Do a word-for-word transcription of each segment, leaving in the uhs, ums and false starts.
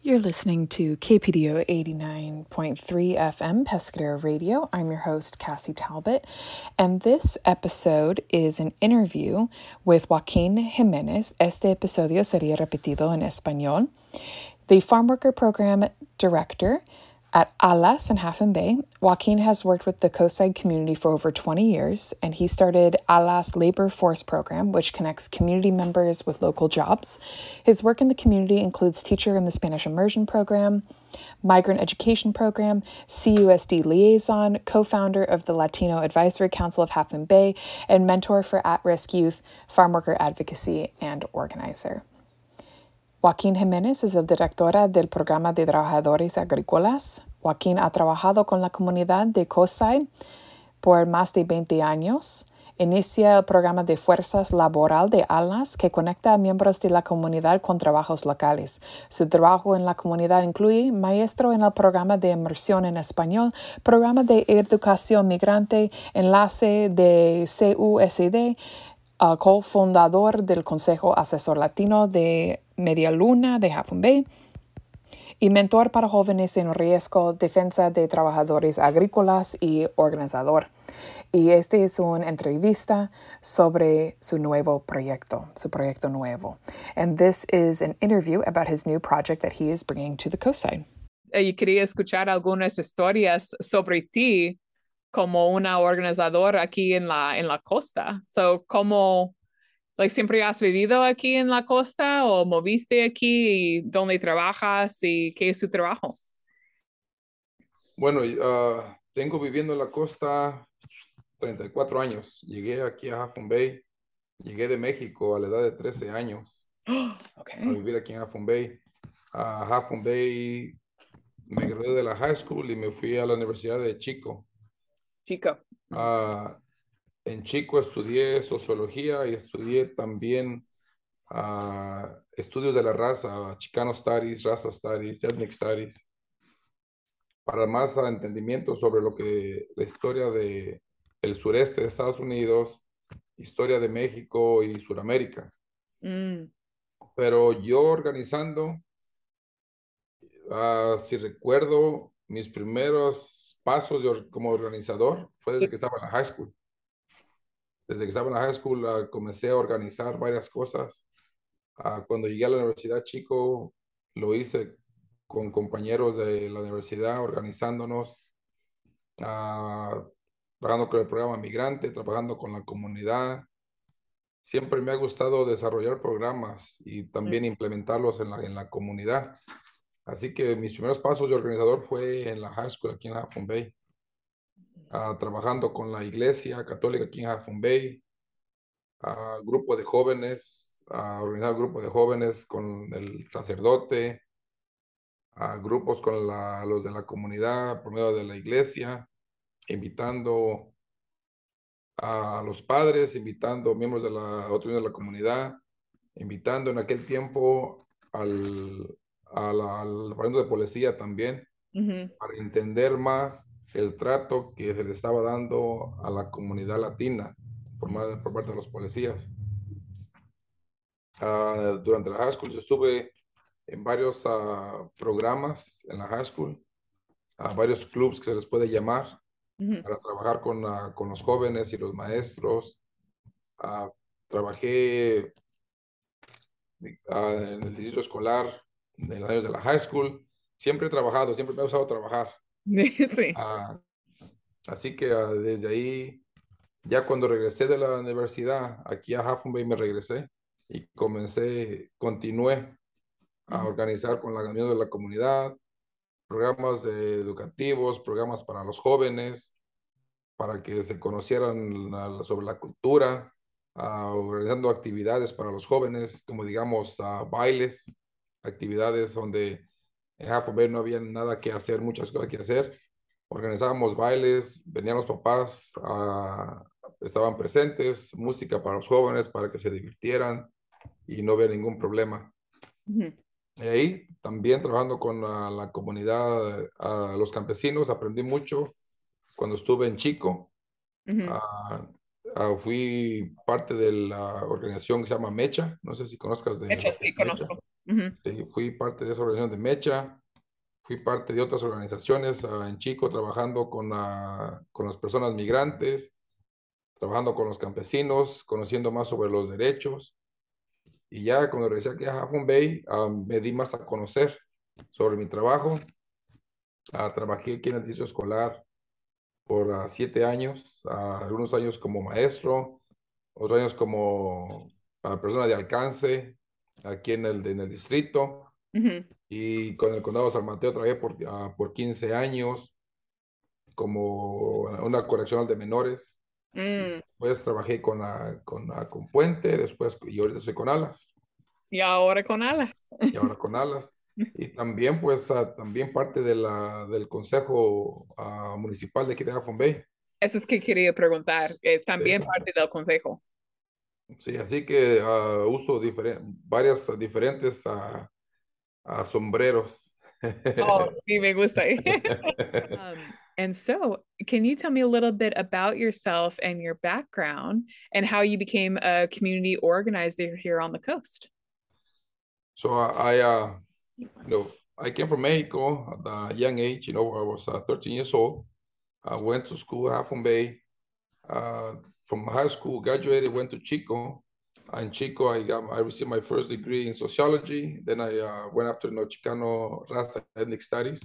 You're listening to K P D O eighty-nine point three F M Pescadero Radio. I'm your host, Cassie Talbot, and this episode is an interview with Joaquin Jimenez. Este episodio sería repetido en español. The Farm Worker Program Director at ALAS in Half Moon Bay. Joaquin has worked with the Coastside community for over twenty years, and he started ALAS Labor Force Program, which connects community members with local jobs. His work in the community includes teacher in the Spanish Immersion Program, Migrant Education Program, C U S D Liaison, co-founder of the Latino Advisory Council of Half Moon Bay, and mentor for at-risk youth, farm worker advocacy, and organizer. Joaquin Jimenez es el directora del Programa de Trabajadores Agrícolas. Joaquin ha trabajado con la comunidad de Coastside por más de veinte años. Inicia el programa de fuerzas laboral de ALAS que conecta a miembros de la comunidad con trabajos locales. Su trabajo en la comunidad incluye maestro en el programa de inmersión en español, programa de educación migrante, enlace de C U S D, Uh, cofundador del Consejo Asesor Latino de Media Luna de Half Moon Bay y mentor para jóvenes en riesgo, defensa de trabajadores agrícolas y organizador. Y este es una entrevista sobre su nuevo proyecto, su proyecto nuevo. And this is an interview about his new project that he is bringing to the Coastside. Y quería escuchar algunas historias sobre ti como una organizadora aquí en la, en la costa. So, ¿cómo, like, siempre has vivido aquí en la costa o moviste aquí y dónde trabajas y qué es su trabajo? Bueno, uh, tengo viviendo en la costa treinta y cuatro años. Llegué aquí a Half Moon Bay. Llegué de México a la edad de trece años Okay. a vivir aquí en Half Moon Bay. A Half Moon Bay me gradué de la high school y me fui a la Universidad de Chico. Chico. Uh, en Chico estudié sociología y estudié también uh, estudios de la raza, Chicano Studies, Raza Studies, Ethnic Studies, para más entendimiento sobre lo que la historia de el sureste de Estados Unidos, historia de México y Sudamérica. Mm. Pero yo organizando, uh, si recuerdo, mis primeros pasos de, como organizador fue desde que estaba en la high school. Desde que estaba en la high school uh, comencé a organizar varias cosas. Uh, cuando llegué a la universidad, chico, lo hice con compañeros de la universidad, organizándonos, uh, trabajando con el programa migrante, trabajando con la comunidad. Siempre me ha gustado desarrollar programas y también Mm. implementarlos en la, en la comunidad. Así que mis primeros pasos de organizador fue en la high school aquí en Half Moon Bay, uh, trabajando con la iglesia católica aquí en Half Moon Bay, uh, grupo de jóvenes, uh, organizar grupo de jóvenes con el sacerdote, uh, grupos con la, los de la comunidad por medio de la iglesia, invitando a los padres, invitando miembros de la otros miembros de la comunidad, invitando en aquel tiempo al, a la, al departamento de policía también, Mm-hmm. para entender más el trato que se le estaba dando a la comunidad latina por, más, por parte de los policías. Uh, durante la high school yo estuve en varios uh, programas en la high school, uh, varios clubs que se les puede llamar, Mm-hmm. para trabajar con, uh, con los jóvenes y los maestros. Uh, trabajé uh, en el distrito escolar en los años de la high school. Siempre he trabajado, siempre me ha gustado trabajar. Sí. Uh, así que uh, desde ahí, ya cuando regresé de la universidad, aquí a Half Moon Bay me regresé y comencé, continué a Mm-hmm. organizar con la miembros de la comunidad, programas de educativos, programas para los jóvenes, para que se conocieran la, sobre la cultura, uh, organizando actividades para los jóvenes, como digamos uh, bailes, actividades donde en Half Moon Bay no había nada que hacer, muchas cosas que hacer. Organizábamos bailes, venían los papás, uh, estaban presentes, música para los jóvenes, para que se divirtieran y no había ningún problema. Mm-hmm. Y ahí también trabajando con uh, la comunidad, uh, los campesinos, aprendí mucho cuando estuve en Chico. Mm-hmm. Uh, uh, fui parte de la organización que se llama Mecha. No sé si conozcas de Hecho, lo que sí, es Mecha. conozco. Mm-hmm. Sí, fui parte de esa organización de Mecha, fui parte de otras organizaciones ah, en Chico, trabajando con, ah, con las personas migrantes, trabajando con los campesinos, conociendo más sobre los derechos. Y ya cuando regresé aquí a Half Moon Bay, ah, me di más a conocer sobre mi trabajo. Ah, trabajé aquí en el distrito escolar por ah, siete años, ah, algunos años como maestro, otros años como ah, persona de alcance aquí en el, en el distrito. Mm-hmm. Y con el condado de San Mateo trabajé por, ah, por quince años como una correccional de menores. Y Mm. después trabajé con, la, con, la- con Puente, después, y ahorita estoy con Alas, Y ahora con alas. y ahora con Alas. Y también, pues, ah, también parte de la, del Consejo ah, Municipal de aquí de Half Moon Bay. Eso es que quería preguntar. Es también Sí, parte del consejo. sí, así que ah, uso diferen- varias ah, diferentes ah, ah, sombreros. Oh, sí, me gusta. Um, and so, can you tell me a little bit about yourself and your background and how you became a community organizer here on the coast? So I, uh, you know, I came from Mexico at a young age. You know, I was uh, thirteen years old. I went to school at Half Moon Bay. Uh, from high school, graduated, went to Chico. In Chico, I got I received my first degree in sociology. Then I uh, went after you know, Chicano Raza ethnic studies.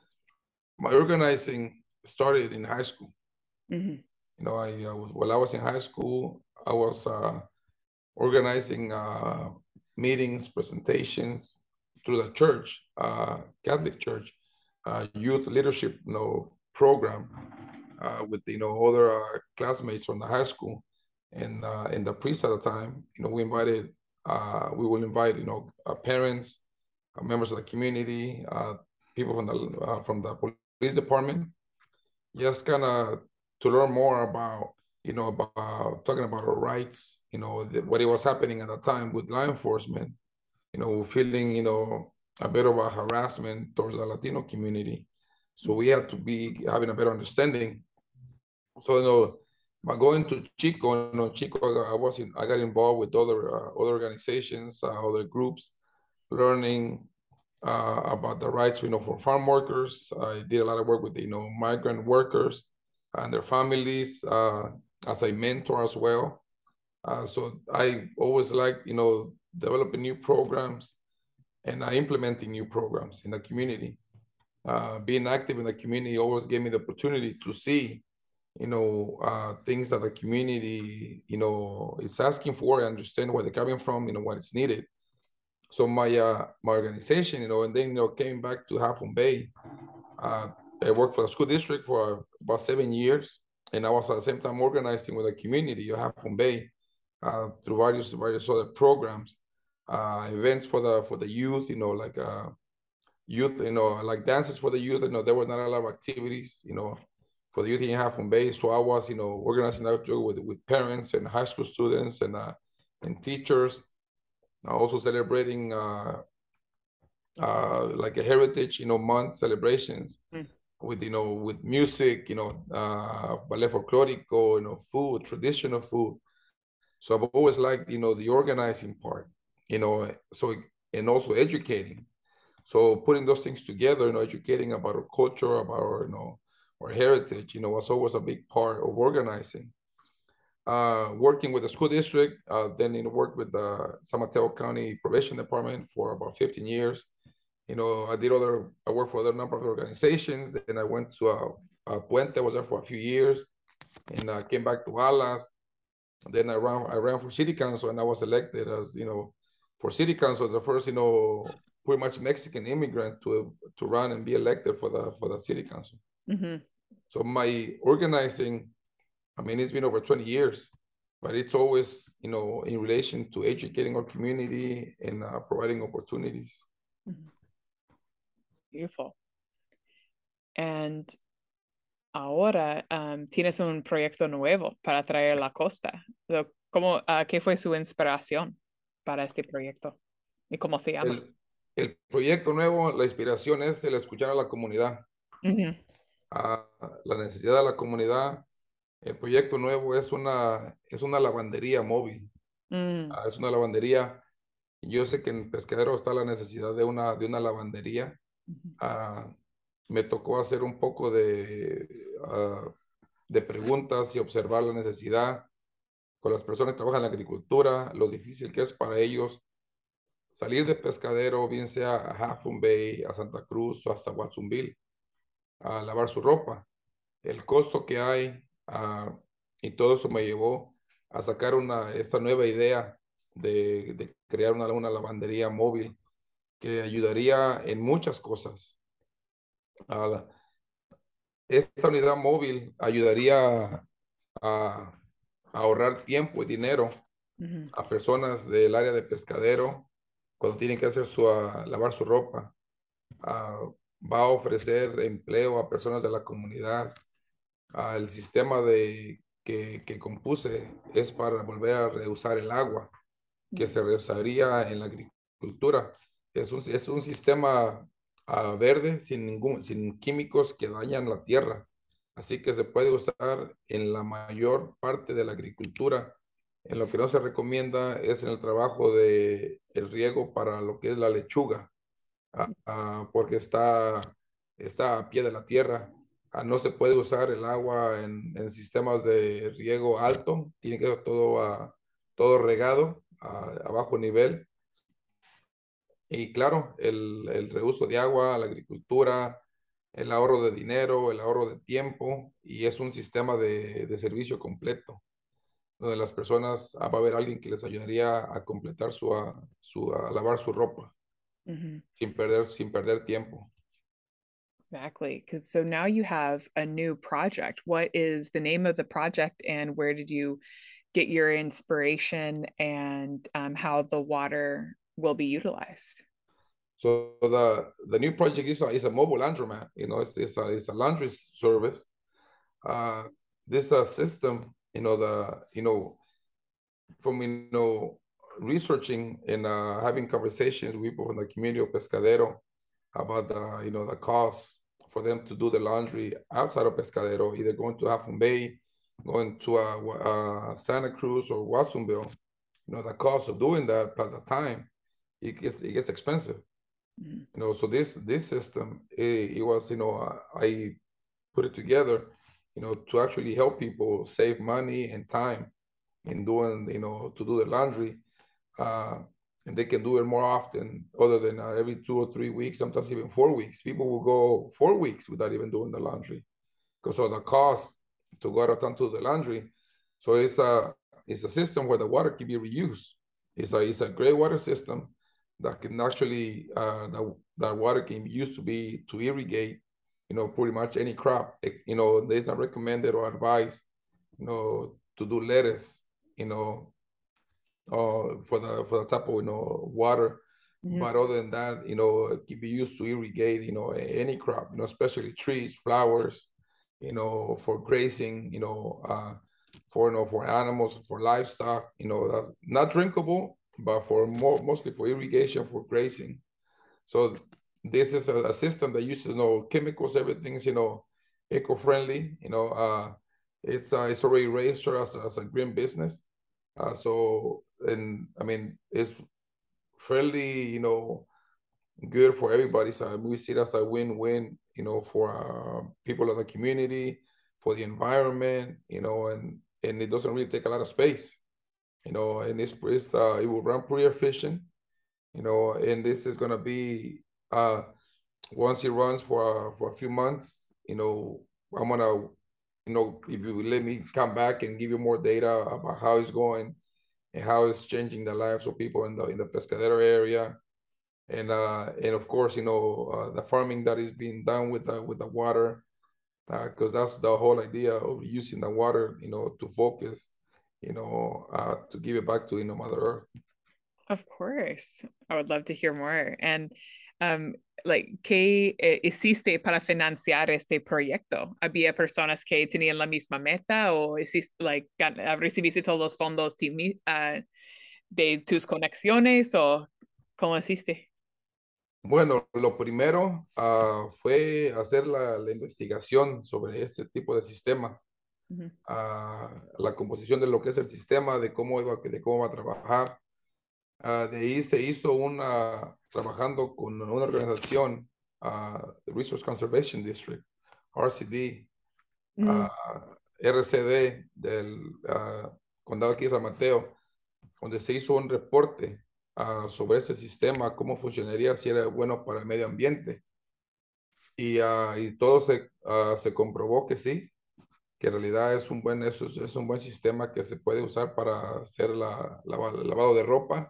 My organizing started in high school. Mhm. You know, I uh, while I was in high school, I was uh, organizing uh, meetings, presentations through the church, uh, Catholic Church, uh, youth leadership, you know, program uh, with you know other uh, classmates from the high school, and uh, in the priest at the time, you know, we invited, uh, we will invite, you know, uh, parents, uh, members of the community, uh, people from the uh, from the police department, just kind of to learn more about, you know, about talking about our rights, you know, the, what it was happening at the time with law enforcement, you know, feeling, you know, a bit of a harassment towards the Latino community. So we had to be having a better understanding. So, you know, by going to Chico, you know, Chico, I was in, I got involved with other uh, other organizations, uh, other groups, learning uh, about the rights, you know, for farm workers. I did a lot of work with, you know, migrant workers and their families uh, as a mentor as well. Uh, so I always like, you know, developing new programs and uh, implementing new programs in the community. Uh, being active in the community always gave me the opportunity to see, you know, uh, things that the community, you know, is asking for, and understand where they're coming from, you know, what is needed. So my uh, my organization, you know, and then you know came back to Half Moon Bay. Uh, I worked for the school district for about seven years, and I was at the same time organizing with the community of Half Moon Bay uh, through various various other programs, uh, events for the for the youth, you know, like uh, youth, you know, like dances for the youth. You know, there were not a lot of activities, you know, for the youth in Half Moon Bay. So I was, you know, organizing that with with parents and high school students and uh, and teachers. Also celebrating uh, uh, like a heritage, you know, month celebrations Mm. with, you know, with music, you know, uh, ballet folklorico, you know, food, traditional food. So I've always liked, you know, the organizing part, you know, so, and also educating. So putting those things together, you know, educating about our culture, about our, you know, our heritage, you know, was always a big part of organizing. Uh, working with the school district, uh, then you know, worked with the San Mateo County Probation Department for about fifteen years. You know, I did other, I worked for other number of organizations, and I went to uh, uh, Puente, was there for a few years, and I came back to Alas. Then I ran, I ran for city council, and I was elected as, you know, for city council, the first, you know, pretty much Mexican immigrant to to run and be elected for the for the city council. Mhm. So my organizing, I mean, it's been over twenty years, but it's always, you know, in relation to educating our community and uh, providing opportunities. Mhm. Beautiful. And ahora um, tienes un proyecto nuevo para traer la costa. So, ¿cómo, ah, ¿qué fue su inspiración para este proyecto? ¿Y cómo se llama? El, el proyecto nuevo, la inspiración es el escuchar a la comunidad, Ujú. a la necesidad de la comunidad. El proyecto nuevo es una, es una lavandería móvil. Mm. Ah, es una lavandería Yo sé que en Pescadero está la necesidad de una, de una lavandería. Mhm. Ah, me tocó hacer un poco de, ah, de preguntas y observar la necesidad con las personas que trabajan en la agricultura, lo difícil que es para ellos salir de Pescadero, bien sea a Half Moon Bay, a Santa Cruz o hasta Watsonville, a lavar su ropa. El costo que hay, ah, y todo eso me llevó a sacar una, esta nueva idea de, de crear una, una lavandería móvil que ayudaría en muchas cosas. Ah, la- esta unidad móvil ayudaría a, a ahorrar tiempo y dinero Mhm. a personas del área de Pescadero cuando tienen que hacer su, ah, lavar su ropa. Ah, va a ofrecer empleo a personas de la comunidad. Ah, el sistema de, que, que compuse es para volver a reusar el agua que se reusaría en la agricultura. Es un, es un sistema ah, verde sin ningún, sin químicos que dañan la tierra. Así que se puede usar en la mayor parte de la agricultura. En lo que no se recomienda es en el trabajo de el riego para lo que es la lechuga, ah, ah, porque está, está a pie de la tierra. Ah, no se puede usar el agua en, en sistemas de riego alto, tiene que ser todo, ah, todo regado a, a bajo nivel. Y claro, el, el reuso de agua, la agricultura, el ahorro de dinero, el ahorro de tiempo, y es un sistema de, de servicio completo, donde las personas, ah, va a haber alguien que les ayudaría a completar su, ah, su a lavar su ropa Mhm. sin perder, sin perder tiempo. Exactly. Because so now you have a new project. What is the name of the project and where did you get your inspiration and um, how the water will be utilized? So the the new project is a, is a mobile laundromat. You know, it's it's a, it's a laundry service. Uh, this uh, system, you know, the you know from you know researching and uh, having conversations with people from the community of Pescadero about the you know the cost for them to do the laundry outside of Pescadero, either going to Half Moon Bay, going to uh, uh, Santa Cruz or Watsonville. You know, the cost of doing that plus the time, it gets it gets expensive. Mhm. You know, so this this system, it, it was, you know, I, I put it together, you know, to actually help people save money and time in doing, you know, to do the laundry, uh, and they can do it more often, other than uh, every two or three weeks, sometimes even four weeks. People will go four weeks without even doing the laundry because of the cost to go out of town to do the laundry. So it's a it's a system where the water can be reused. It's a it's a great water system that can actually uh, that that water can be used to be to irrigate, you know, pretty much any crop. It, you know, there's not recommended or advised, you know, to do lettuce, you know, uh, for the for the type of, you know, water. Mhm. But other than that, you know, it can be used to irrigate, you know, any crop, you know, especially trees, flowers, you know, for grazing, you know, uh, for you know for animals, for livestock, you know, that's not drinkable, but for more mostly for irrigation, for grazing. So this is a, a system that uses, you know, chemicals, everything's, you know, eco-friendly, you know, uh, it's uh, it's already registered as, as a green business. Uh, so, and I mean, it's fairly, you know, good for everybody. So we see it as a win-win, you know, for uh, people in the community, for the environment, you know, and and it doesn't really take a lot of space, you know, and it's, it's uh, it will run pretty efficient, you know, and this is gonna be uh once it runs for uh, for a few months, you know, I'm gonna, you know, if you let me come back and give you more data about how it's going and how it's changing the lives of people in the in the Pescadero area, and uh, and of course, you know, uh, the farming that is being done with the with the water, because uh, that's the whole idea of using the water, you know, to focus, you know, uh, to give it back to, you know, Mother Earth. Of course. I would love to hear more. And um, like, ¿qué eh, hiciste para financiar este proyecto? ¿Había personas que tenían la misma meta o hiciste, like, gan- ah, recibiste todos los fondos ti mi- ah, de tus conexiones o cómo hiciste? Bueno, lo primero uh, fue hacer la, la investigación sobre este tipo de sistema, Ujú. uh, la composición de lo que es el sistema, de cómo iba, de cómo va a trabajar. Ah, de ahí se hizo una, trabajando con una organización, ah, the Resource Conservation District, R C D, Mm, ah, R C D del ah, condado aquí de San Mateo, donde se hizo un reporte ah, sobre ese sistema, cómo funcionaría, si era bueno para el medio ambiente. Y, ah, y todo se, ah, se comprobó que sí, que en realidad es un buen, es, es un buen sistema que se puede usar para hacer la, la- el lavado de ropa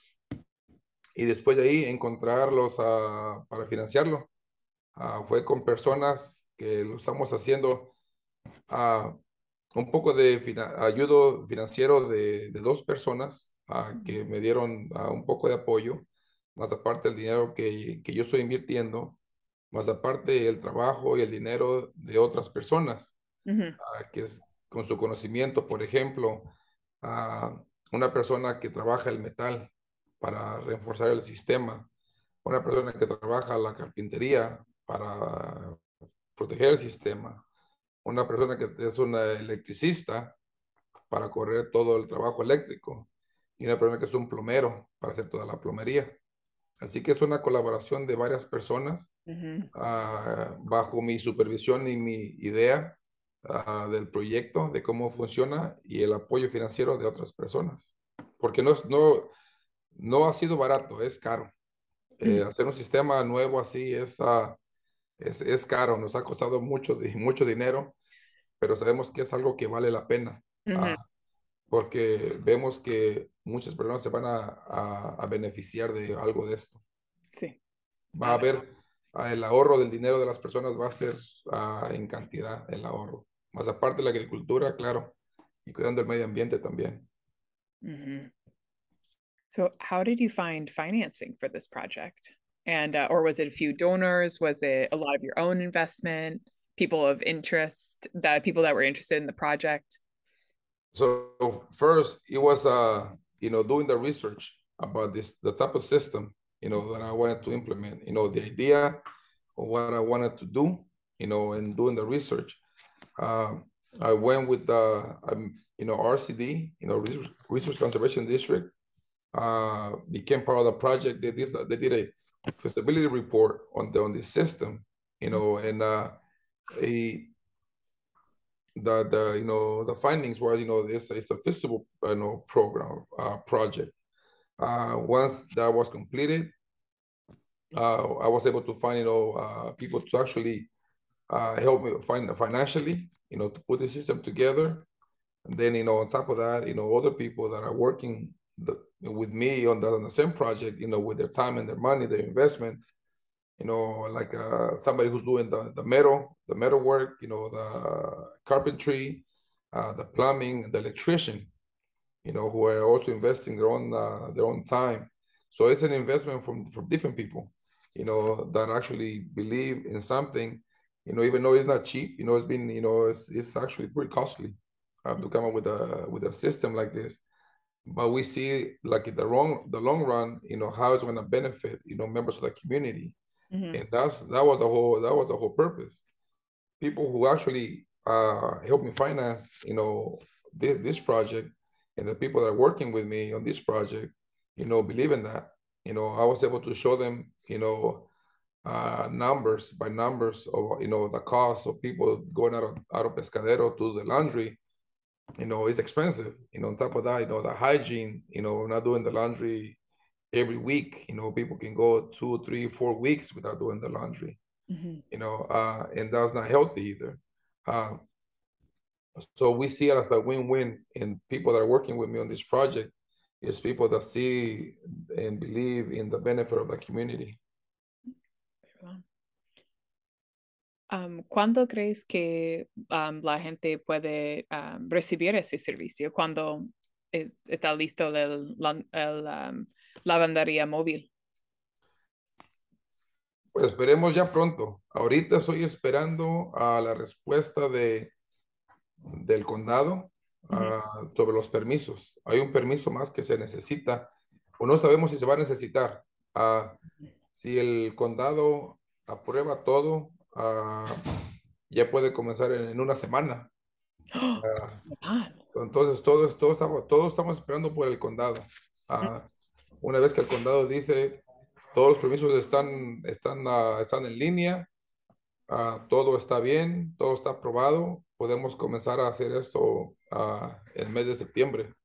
y después de ahí encontrarlos ah, para financiarlo. Ah, fue con personas que lo estamos haciendo, ah, un poco de fina- ayudo financiero de, de dos personas ah, que me dieron ah, un poco de apoyo, más aparte el dinero que, que yo estoy invirtiendo, más aparte el trabajo y el dinero de otras personas ujú, ah, que es con su conocimiento, por ejemplo, a una persona que trabaja el metal para reforzar el sistema, una persona que trabaja la carpintería para proteger el sistema, una persona que es una electricista para correr todo el trabajo eléctrico y una persona que es un plomero para hacer toda la plomería. Así que es una colaboración de varias personas ujú, ah, bajo mi supervisión y mi idea ah, del proyecto, de cómo funciona y el apoyo financiero de otras personas. Porque no, es- no, no ha sido barato, es caro. ujú, Eh, hacer un sistema nuevo así es, ah, es, es caro, nos ha costado mucho, di- mucho dinero, pero sabemos que es algo que vale la pena, ujú. ah, porque vemos que muchas personas se van a, a a beneficiar de algo de esto. Sí, Va a claro. haber ah, el ahorro del dinero de las personas va a ser ah, en cantidad el ahorro. Más aparte de la agricultura, claro, y cuidando el medio ambiente también. Mhm. So, how did you find financing for this project? And, uh, or was it a few donors? Was it a lot of your own investment? People of interest, that people that were interested in the project? So first, it was uh, you know doing the research about this the type of system you know that I wanted to implement. You know the idea of what I wanted to do. You know, and doing the research. Uh, I went with the um, you know R C D, you know Resource, Resource Conservation District, uh, became part of the project. They did they did a feasibility report on the on the system, you know, and uh, a the the you know the findings were you know it's it's a feasible you know program uh, project. Uh, once that was completed, uh, I was able to find you know uh, people to actually uh, help me find financially, you know, to put the system together. And then, you know, on top of that, you know, other people that are working the, with me on the, on the same project, you know, with their time and their money, their investment, you know, like uh, somebody who's doing the, the metal, the metal work, you know, the carpentry, uh, the plumbing, the electrician, you know, who are also investing their own uh, their own time. So it's an investment from from different people, you know, that actually believe in something, you know, even though it's not cheap, you know, it's been, you know, it's it's actually pretty costly uh, to come up with a with a system like this. But we see like in the wrong the long run, you know, how it's going to benefit, you know, members of the community, Mhm, and that's that was the whole that was the whole purpose. People who actually uh, help me finance, you know, this, this project, and the people that are working with me on this project, you know, believe in that. You know, I was able to show them, you know, uh, numbers by numbers of, you know, the cost of people going out of, out of Pescadero to the laundry. You know, it's expensive. You know, on top of that, you know, the hygiene, you know, not doing the laundry every week. You know, people can go two, three, four weeks without doing the laundry, mhm, you know, uh, and that's not healthy either. Uh, so we see it as a win-win, and people that are working with me on this project is people that see and believe in the benefit of the community. wow. Um, ¿cuándo crees que um, la gente puede um, recibir ese servicio? ¿Cuándo eh, está listo el, la- el, um, lavandería móvil? Pues esperemos ya pronto. Ahorita estoy esperando a la respuesta de, del condado Ujú. ah, sobre los permisos. Hay un permiso más que se necesita, o no sabemos si se va a necesitar. Ah, si el condado aprueba todo, ah, ya puede comenzar en, en una semana. ¡Oh! Ah, Ah, entonces, todos, todos, estamos, todos estamos esperando por el condado. Ah, Una vez que el condado dice todos los permisos están, están, uh, están en línea, uh, todo está bien, todo está aprobado, podemos comenzar a hacer esto uh, el mes de septiembre.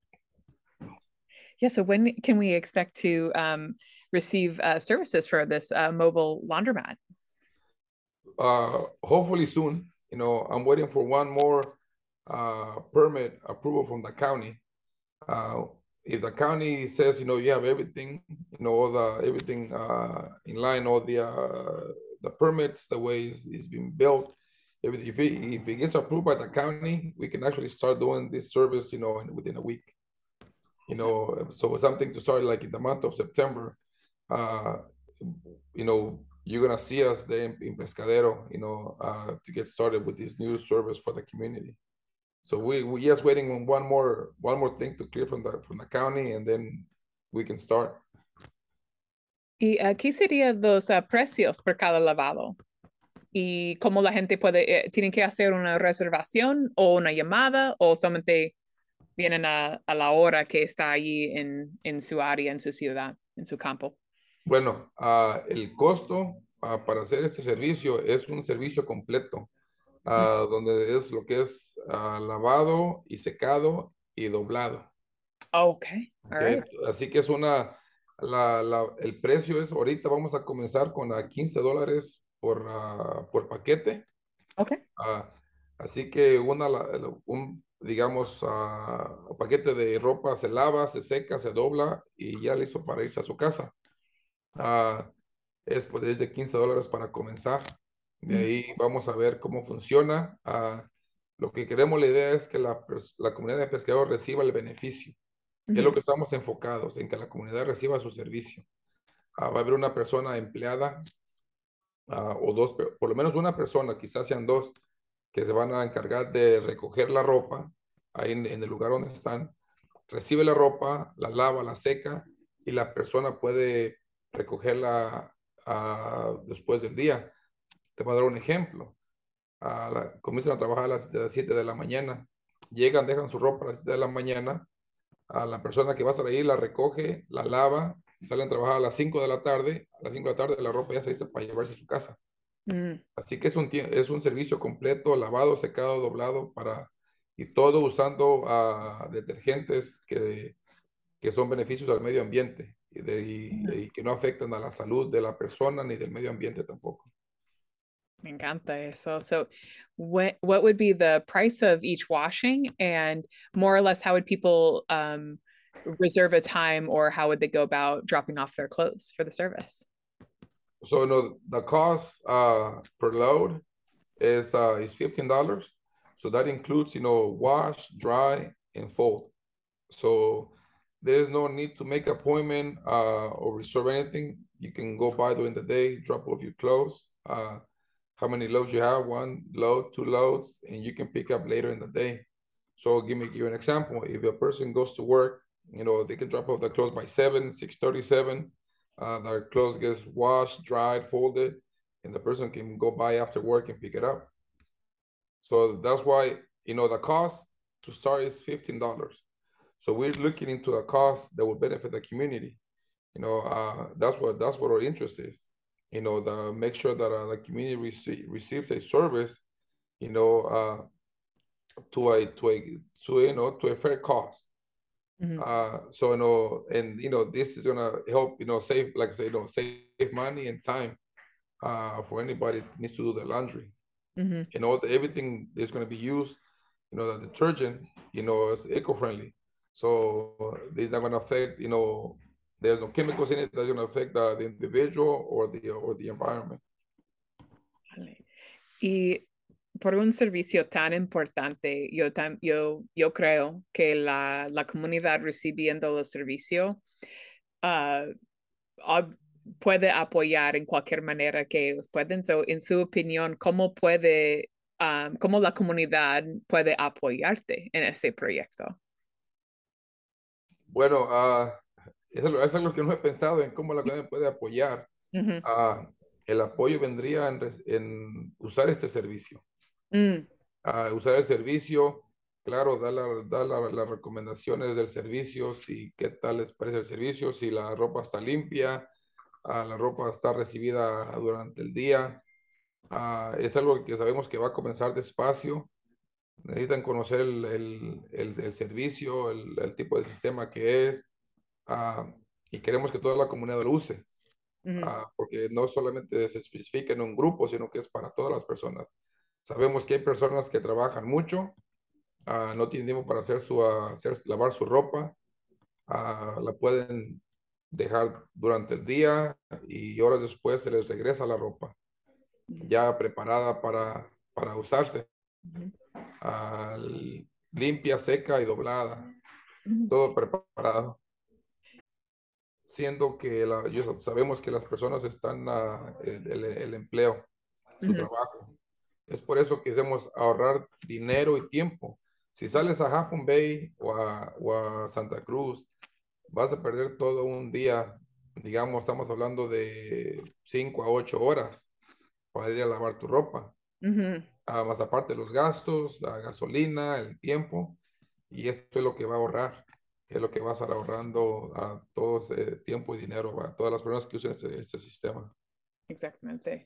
Yeah, so when can we expect to um, receive uh, services for this uh, mobile laundromat? Uh, hopefully soon. You know, I'm waiting for one more uh, permit approval from the county. Uh, if the county says, you know, you have everything, you know, all the everything uh, in line, all the uh, the permits, the way it's, it's been built, if it, if it, if it gets approved by the county, we can actually start doing this service, you know, in, within a week. You know, so something to start like in the month of September. Uh, you know, you're gonna see us there in, in Pescadero, you know, uh, to get started with this new service for the community. So we we just waiting on one more one more thing to clear from the from the county, and then we can start. ¿Y uh, qué serían los uh, precios por cada lavado? ¿Y cómo la gente puede, eh, tienen que hacer una reservación o una llamada o solamente vienen a, a la hora que está allí en, en su área, en su ciudad, en su campo? Bueno, uh, el costo uh, para hacer este servicio es un servicio completo, uh, donde es lo que es uh, lavado y secado y doblado. Okay, all Okay. right. Así que es una, la, la, el precio es, ahorita vamos a comenzar con a quince dólares por, uh, por paquete. Okay. Uh, así que una, la- un, digamos, uh, paquete de ropa se lava, se seca, se dobla y ya listo para irse a su casa. Uh, es pues desde quince dólares para comenzar. De Mm, ahí vamos a ver cómo funciona. Uh, lo que queremos, la idea es que la, pers- la comunidad de pescadores reciba el beneficio. ¿Qué es lo ujú, que estamos enfocados? En que la comunidad reciba su servicio. Ah, va a haber una persona empleada ah, o dos, pe- por lo menos una persona, quizás sean dos, que se van a encargar de recoger la ropa ahí en, en el lugar donde están. Recibe la ropa, la lava, la seca y la persona puede recogerla ah, después del día. Te voy a dar un ejemplo. Ah, la- comienzan a trabajar a las, de las siete de la mañana. Llegan, dejan su ropa a las siete de la mañana, a la persona que va a estar ahí, la recoge, la lava, salen a trabajar a las cinco de la tarde, a las cinco de la tarde la ropa ya se lista para llevarse a su casa. mm. Así que es un, tie- es un servicio completo, lavado, secado, doblado, para, y todo usando uh, detergentes que, que son beneficios al medio ambiente y, de, y, y que no afectan a la salud de la persona ni del medio ambiente tampoco. Me encanta eso. So, what what would be the price of each washing, and more or less, how would people um, reserve a time, or how would they go about dropping off their clothes for the service? So no, the cost uh, per load is uh, is fifteen dollars. So that includes, you know, wash, dry, and fold. So there's no need to make appointment uh, or reserve anything. You can go by during the day, drop off your clothes, uh, how many loads you have, one load, two loads, and you can pick up later in the day. So give me give you an example. If a person goes to work, you know, they can drop off the clothes by seven, six thirty-seven. Uh, their clothes gets washed, dried, folded, and the person can go by after work and pick it up. So that's why, you know, the cost to start is fifteen dollars. So we're looking into a cost that will benefit the community. You know, uh, that's what that's what our interest is. You know, the make sure that uh, the community rece- receives a service. You know, uh, to a to a to you know to a fair cost. Mhm. Uh, so you know, and you know, this is gonna help. You know, save like I say, you know, save money and time uh, for anybody that needs to do the laundry. Mhm. You know, the, everything is going to be used. You know, the detergent. You know, is eco-friendly. So this is not going to affect. You know, there's no chemicals in it that's going to affect the, the individual or the or the environment. Vale. Y por un servicio tan importante, yo, tam- yo, yo creo que la, la comunidad recibiendo el servicio ah, ob- puede apoyar en cualquier manera que ellos pueden. So, en su opinión, ¿cómo puede, um, cómo la comunidad puede apoyarte en ese proyecto? Bueno, uh, eso, es lo- eso es lo que no he pensado en cómo la comunidad puede apoyar. Ujú. Uh, el apoyo vendría en, res- en usar este servicio. Mm, Uh, usar el servicio, claro, da, la, da la- las recomendaciones del servicio, si qué tal les parece el servicio, si la ropa está limpia, ah, la ropa está recibida durante el día. Ah, es algo que sabemos que va a comenzar despacio. Necesitan conocer el, el- el- el servicio, el, el tipo de sistema que es, ah, y queremos que toda la comunidad lo use, Mhm. ah, porque no solamente se especifica en un grupo, sino que es para todas las personas. Sabemos que hay personas que trabajan mucho, ah, no tienen tiempo para hacer su, ah, hacer, lavar su ropa, ah, la pueden dejar durante el día y horas después se les regresa la ropa ya preparada para, para usarse, Mhm. ah, limpia, seca y doblada, Mhm. todo preparado. Siendo que la- yo- sabemos que las personas están, ah, el, el- el empleo, su Mhm. trabajo. Es por eso que queremos ahorrar dinero y tiempo. Si sales a Half Moon Bay o a, o a Santa Cruz, vas a perder todo un día. Digamos, estamos hablando de cinco a ocho horas para ir a lavar tu ropa. Mhm. Ah, más aparte los gastos, la gasolina, el tiempo. Y esto es lo que va a ahorrar, es lo que va a estar ahorrando a todos eh, tiempo y dinero a todas las personas que usen este, este sistema. Exactamente.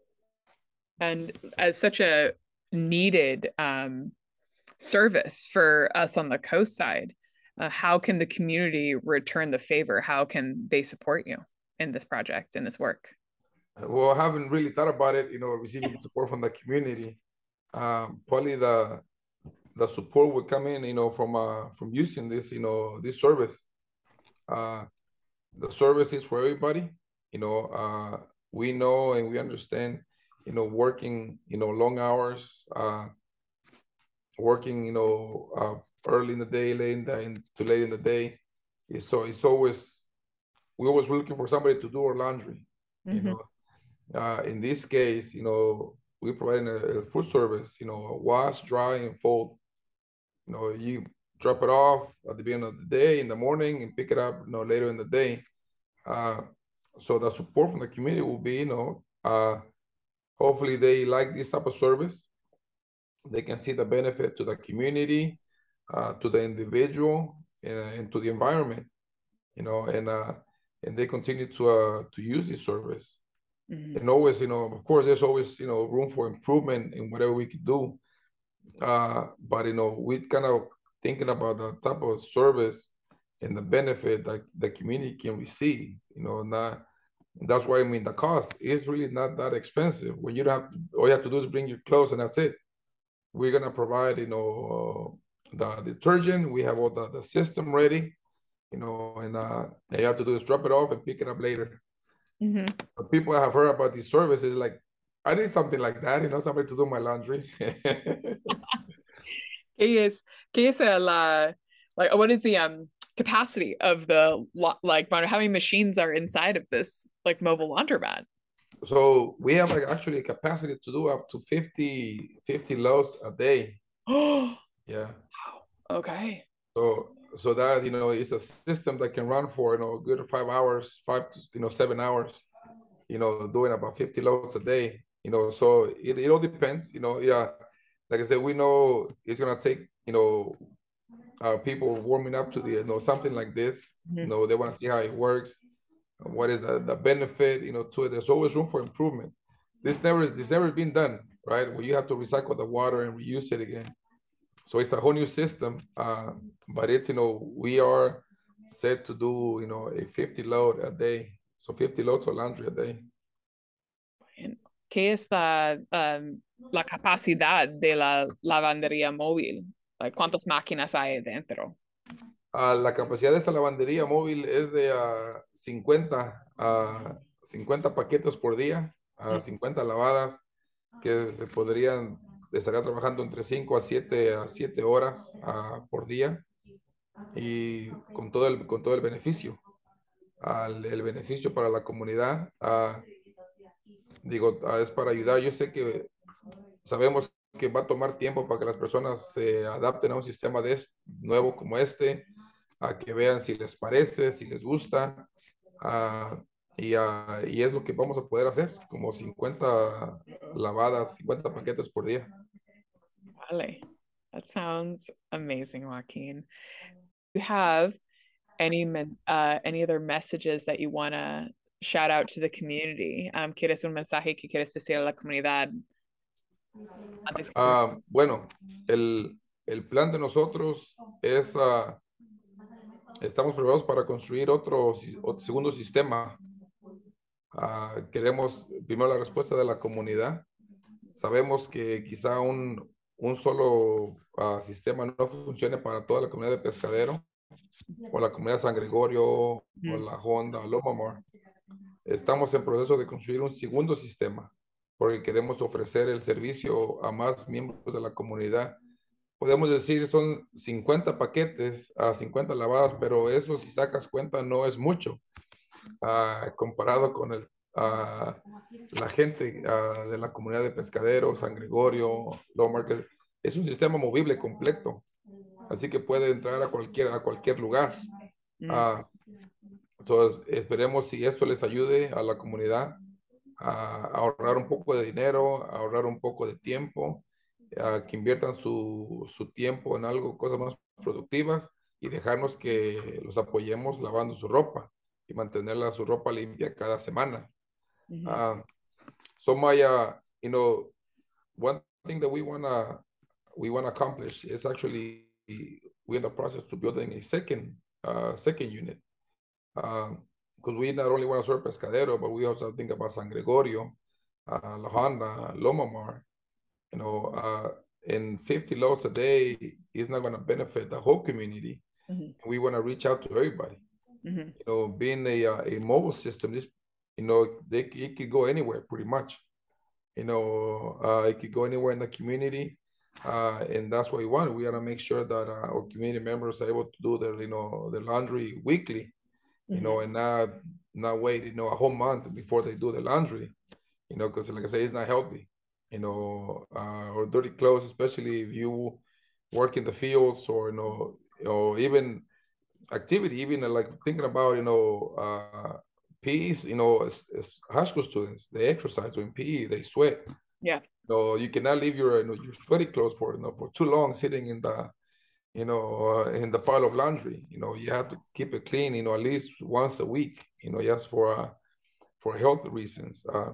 And as such a needed um, service for us on the coast side, uh, how can the community return the favor? How can they support you in this project, in this work? Well, I haven't really thought about it, you know, receiving support from the community. Um, probably the the support would come in, you know, from uh, from using this, you know, this service. Uh, the service is for everybody. You know, uh, we know and we understand, you know, working, you know, long hours, uh, working, you know, uh, early in the day, late in the, in, too late in the day. It's so it's always we always looking for somebody to do our laundry. You Mhm. know, uh, in this case, you know, we provide a, a food service. You know, wash, dry, and fold. You know, you drop it off at the beginning of the day in the morning and pick it up, you know, later in the day. Uh, so the support from the community will be, you know, uh, hopefully they like this type of service. They can see the benefit to the community, uh, to the individual, and, and to the environment, you know, and uh, and they continue to uh, to use this service. Mhm. And always, you know, of course, there's always, you know, room for improvement in whatever we can do. Uh, but you know, we kind of thinking about the type of service and the benefit that the community can receive. You know, not that's why I mean the cost is really not that expensive. When you don't have to, all you have to do is bring your clothes and that's it. We're gonna provide, you know, uh, the detergent. We have all the, the system ready, you know, and uh, all you have to do is drop it off and pick it up later. Mhm. But people have heard about these services, like I need something like that, you know, somebody to do my laundry. ¿Qué es, qué es el, uh, like, what is the um capacity of the lo- like, how many machines are inside of this like mobile laundromat? So we have like actually a capacity to do up to fifty, fifty loads a day. Oh, Yeah. okay. So so that you know it's a system that can run for you know a good five hours, five to you know seven hours, you know, doing about fifty loads a day. You know, so it, it all depends, you know, yeah. Like I said, we know it's gonna take, you know, uh, people warming up to the, you know, something like this. You Mhm. know, they want to see how it works, what is the, the benefit, you know, to it. There's always room for improvement. This never this never been done, right? Where you have to recycle the water and reuse it again. So it's a whole new system. Uh, but it's, you know, we are set to do, you know, a fifty load a day. So fifty loads of laundry a day. ¿Qué es la, um, la capacidad de la lavandería móvil? Like, ¿cuántas máquinas hay dentro? Uh, la capacidad de esta lavandería móvil es de uh, cincuenta, uh, cincuenta paquetes por día, uh, cincuenta lavadas que se podrían, estaría trabajando entre cinco a siete a siete horas uh, por día y con todo el, con todo el beneficio, uh, el beneficio para la comunidad. Uh, digo, uh, es para ayudar. Yo sé que sabemos que va a tomar tiempo para que las personas se adapten a un sistema de este, nuevo como este, a que vean si les parece, si les gusta, uh, y, uh, y es lo que vamos a poder hacer, como cincuenta lavadas, cincuenta paquetes por día. Vale. That sounds amazing, Joaquin. Do you have any uh, any other messages that you want to shout out to the community? Um, ¿Quieres un mensaje que quieres decir a la comunidad? Uh, bueno, el, el plan de nosotros es, uh, estamos preparados para construir otro, otro segundo sistema. Uh, queremos primero la respuesta de la comunidad. Sabemos que quizá un, un solo uh, sistema no funcione para toda la comunidad de Pescadero, o la comunidad de San Gregorio, mm. o la Honda, Lomamar. Estamos en proceso de construir un segundo sistema, porque queremos ofrecer el servicio a más miembros de la comunidad. Podemos decir son cincuenta paquetes a cincuenta lavadas, pero eso, si sacas cuenta, no es mucho uh, comparado con el, uh, la gente uh, de la comunidad de Pescadero, San Gregorio, Lomar, que es un sistema movible completo, así que puede entrar a cualquier, a cualquier lugar. Mm. Uh, entonces, esperemos si esto les ayude a la comunidad a ahorrar un poco de dinero, a ahorrar un poco de tiempo, a que inviertan su, su tiempo en algo, cosas más productivas, y dejarnos que los apoyemos lavando su ropa y mantenerla su ropa limpia cada semana. Mm-hmm. uh, so my, uh, you know, one thing that we wanna we wanna accomplish is actually we're in the process to building a second uh, second unit. Um, because we not only want to serve Pescadero, but we also think about San Gregorio, uh, La Honda, Lomamar. You know, uh, and fifty loads a day is not going to benefit the whole community. Mm-hmm. We want to reach out to everybody. Mm-hmm. You know, being a, uh, a mobile system, this, you know, they, it could go anywhere pretty much. You know, uh, it could go anywhere in the community. Uh, and that's what we want. We got to make sure that uh, our community members are able to do their, you know, the laundry weekly. You know, and not not wait, you know, a whole month before they do the laundry, you know, because like I say, it's not healthy, you know, uh, or dirty clothes, especially if you work in the fields, or, you know, or even activity, even like thinking about, you know, uh, P Es, you know, as, as high school students, they exercise, so in P E, they sweat. Yeah. So you cannot leave your, you know, your sweaty clothes for, you know, for too long sitting in the, you know, uh, in the pile of laundry. You know, you have to keep it clean, you know, at least once a week, you know, just for, uh, for health reasons. Uh,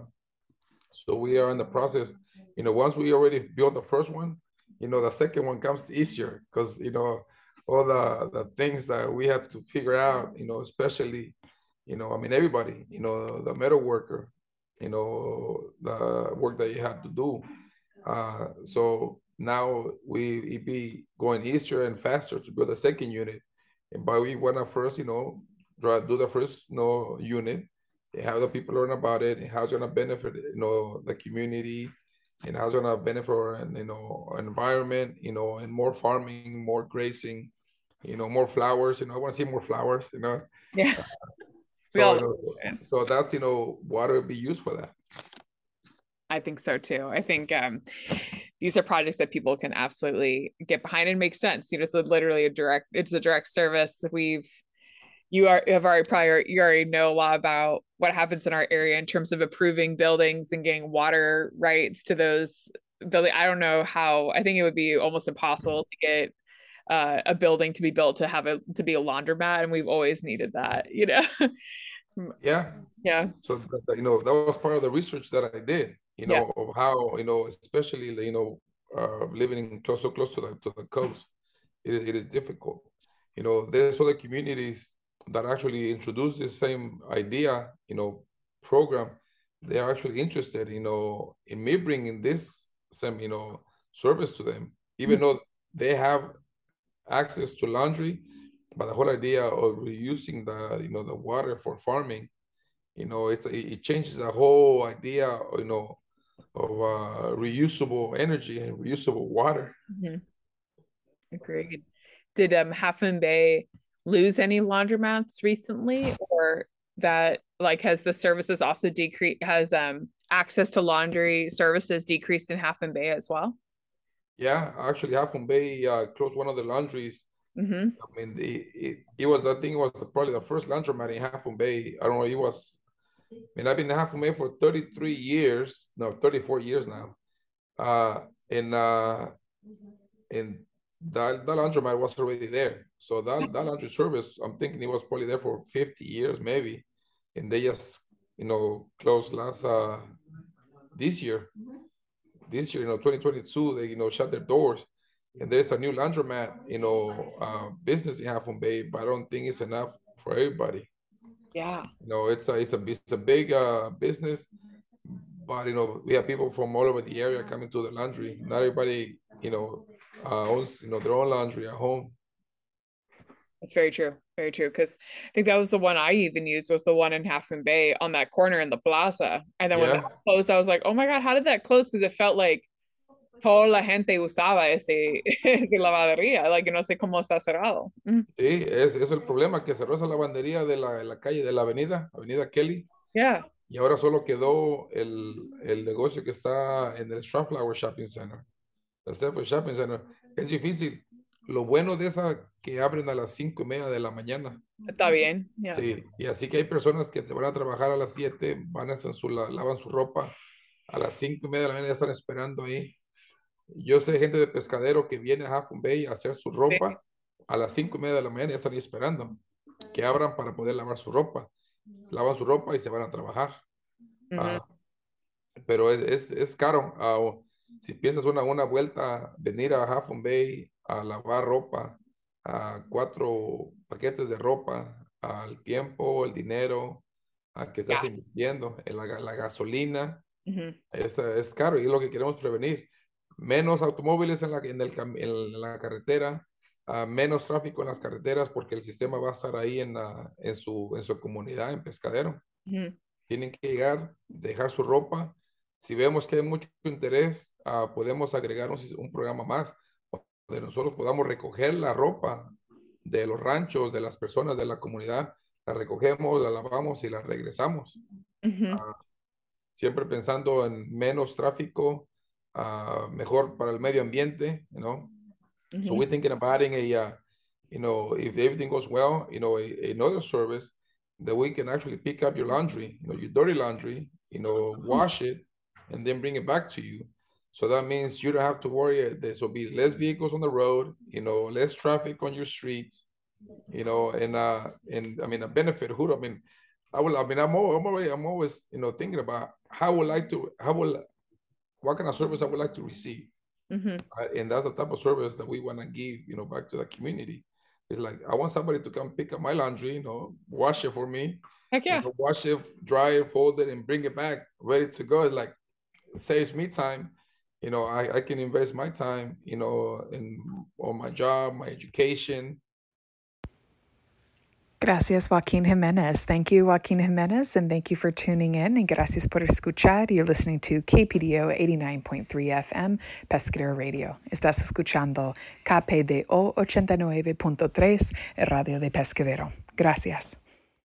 so we are in the process, you know, once we already built the first one, you know, the second one comes easier, because, you know, all the, the things that we have to figure out, you know, especially, you know, I mean, everybody, you know, the metal worker, you know, the work that you have to do. Uh, so now we it be going easier and faster to build a second unit. And but we want to first, you know, try to do the first, you know, unit, and have the people learn about it, and how it's going to benefit, you know, the community, and how it's going to benefit our, you know, our environment, you know, and more farming, more grazing, you know, more flowers. You know, I want to see more flowers, you know. Yeah. Uh, so, you know, so that's, you know, water would be used for that. I think so too. I think um, these are projects that people can absolutely get behind and make sense. You know, it's literally a direct, it's a direct service. We've, you are, you have already probably, you already know a lot about what happens in our area in terms of approving buildings and getting water rights to those building. I don't know how, I think it would be almost impossible to get uh, a building to be built to have a, to be a laundromat. And we've always needed that, you know? Yeah. Yeah. So, that, you know, that was part of the research that I did. You know, yeah. of how, you know, especially, you know, uh, living close, so close to the, to the coast, it is, it is difficult. You know, there's other communities that actually introduce the same idea, you know, program. They are actually interested, you know, in me bringing this same, you know, service to them, even mm-hmm. though they have access to laundry, but the whole idea of reusing the, you know, the water for farming, you know, it's, it changes the whole idea, you know, of uh, reusable energy and reusable water. Mm-hmm. Agreed. Did um, Half Moon Bay lose any laundromats recently, or that like has the services also decreased? Has um access to laundry services decreased in Half Moon Bay as well? Yeah, actually, Half Moon Bay uh, closed one of the laundries. Mm-hmm. I mean, it, it it was I think it was probably the first laundromat in Half Moon Bay. I don't know. It was. I mean, I've been in Half Moon Bay for thirty-three years, no, thirty-four years now. Uh, and uh, and that, that laundromat was already there. So that, that laundry service, I'm thinking it was probably there for fifty years, maybe. And they just, you know, closed last, uh, this year. This year, you know, twenty twenty-two, they, you know, shut their doors. And there's a new laundromat, you know, uh, business in Half Moon Bay, but I don't think it's enough for everybody. Yeah. You know, it's a, it's a, it's a big uh, business, but, you know, we have people from all over the area coming to the laundry. Not everybody, you know, uh, owns, you know, their own laundry at home. That's very true. Very true. Because I think that was the one I even used was the one in Half Moon Bay on that corner in the plaza. And then when Yeah. that closed, I was like, oh my God, how did that close? Because it felt like toda la gente usaba ese, ese lavadería. Like, no sé cómo está cerrado. Mm. Sí, es, es el problema, que cerró esa lavandería de la, de la calle, de la avenida, Avenida Kelly. Yeah. Y ahora solo quedó el, el negocio que está en el Stratflower Shopping Center. El Stratflower Shopping Center. Es difícil. Lo bueno de esa que abren a las cinco y media de la mañana. Está bien. Yeah. Sí, y así que hay personas que se van a trabajar a las siete, van a hacer su, la- lavan su ropa, a las cinco y media de la mañana ya están esperando ahí. Yo sé gente de pescadero que viene a Half Moon Bay a hacer su Sí. ropa, a las cinco y media de la mañana ya están ahí esperando que abran para poder lavar su ropa. Lavan su ropa y se van a trabajar. Ujú. Ah, pero es, es, es caro. Ah, o si piensas una, una vuelta, venir a Half Moon Bay a lavar ropa, a cuatro paquetes de ropa, al tiempo, el dinero, a que estás Yeah. invirtiendo, en la, la gasolina, Ujú. es, es caro y es lo que queremos prevenir. Menos automóviles en la, en el, cam- en la carretera, ah, menos tráfico en las carreteras porque el sistema va a estar ahí en, la, en, su, en su comunidad, en Pescadero. Ujú. Tienen que llegar, dejar su ropa. Si vemos que hay mucho interés, ah, podemos agregar un, sis- un programa más donde nosotros podamos recoger la ropa de los ranchos, de las personas de la comunidad. La recogemos, la lavamos y la regresamos. Ujú. Ah, siempre pensando en menos tráfico, ah, mejor para el medio ambiente, you know. So Ujú. we're thinking about adding a, uh, you know, if everything goes well, you know, a, another service that we can actually pick up your laundry, you know, your dirty laundry, you know, wash it, and then bring it back to you. So that means you don't have to worry. There will be less vehicles on the road, you know, less traffic on your streets, you know, and uh, and I mean, a benefit. Who I mean, I will. I mean, I'm, always, I'm already. I'm always, you know, thinking about how I would like to. How will what kind of service I would like to receive. Ujú. Uh, and that's the type of service that we want to give, you know, back to the community. It's like I want somebody to come pick up my laundry, you know, wash it for me, Heck you yeah. know, wash it, dry it, fold it, and bring it back ready to go. It's like it saves me time. You know, I, I can invest my time, you know, in on my job, my education. Gracias, Joaquin Jimenez. Thank you, Joaquin Jimenez, and thank you for tuning in. And gracias por escuchar. You're listening to K P D O eighty-nine point three F M, Pescadero Radio. Estás escuchando K P D O ochenta y nueve punto tres, el radio de Pescadero. Gracias.